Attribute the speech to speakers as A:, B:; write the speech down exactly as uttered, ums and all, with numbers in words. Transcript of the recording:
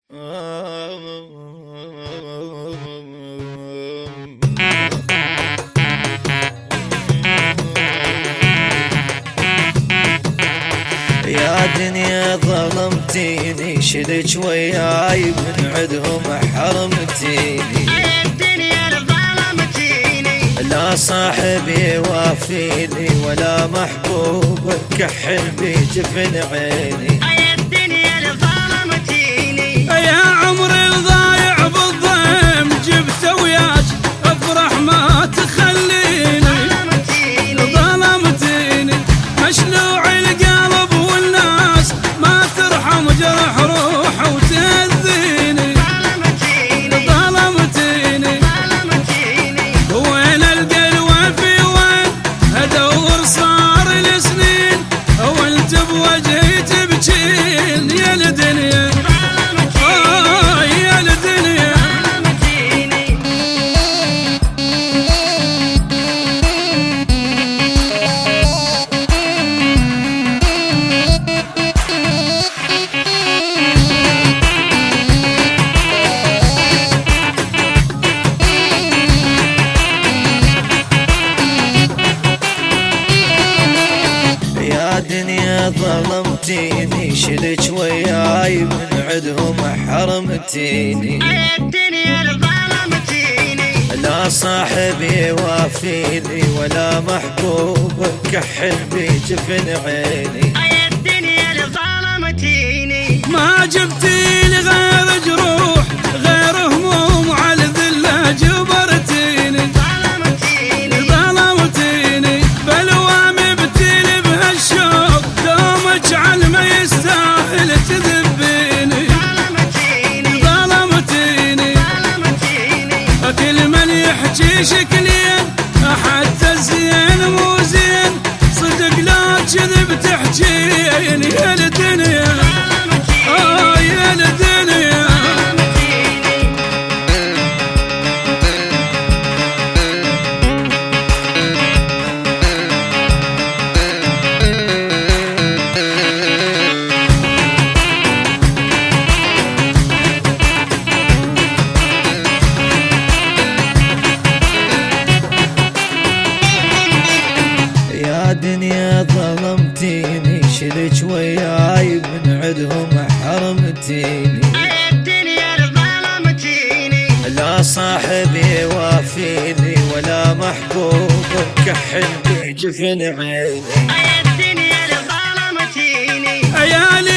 A: يا دنيا ظلمتيني، شلك وياي من عدهم حرمتيني.
B: يا دنيا ظلمتيني،
A: لا صاحبي وافيني ولا محبوب كحل بجفن عيني.
B: يا الدنيا ظلمتيني،
C: يا عمري الضايع بالضيم جبت وياك افرح ما تخليني.
B: ظلمتيني
C: ظلمتيني مشلوع القلب والناس ما ترحم جرح روح وتأذيني.
B: ظلمتيني
C: ظلمتيني
B: ظلمتيني،
C: وين القلوة في وين ادور صار لسنين وانت بوجهي تبكين. يا الدنيا آه يا الدنيا
A: يا دنيا ظلمتيني، شلك وياي من عدهم حرمتيني.
B: يا الدنيا ظلمتيني،
A: لا صاحبي وافيني ولا محبوب كحل بجفن عيني.
B: يا الدنيا ظلمتيني،
C: ما جبتي لي غير جروح غير هموم على الذله جبرتيني.
B: ظلمتيني
C: ظلمتيني بلوامي بتيلي بهالشوق دومك على ما يستاهل تذبيني.
B: ظلمتيني
C: ظلمتيني
B: ظلمتيني،
C: كل من يحكي شكلين حتى الزين مو زين صدق لا كذب تحجين. يا الدنيا آه يا الدنيا
A: يا دنيا ظلمتيني، شلك وياي من عدهم حرمتيني.
B: يا الدنيا ظلمتيني،
A: لا صاحبي وافيني ولا محبوب كحل بجفن عيني.
B: يا الدنيا ظلمتيني،
C: يا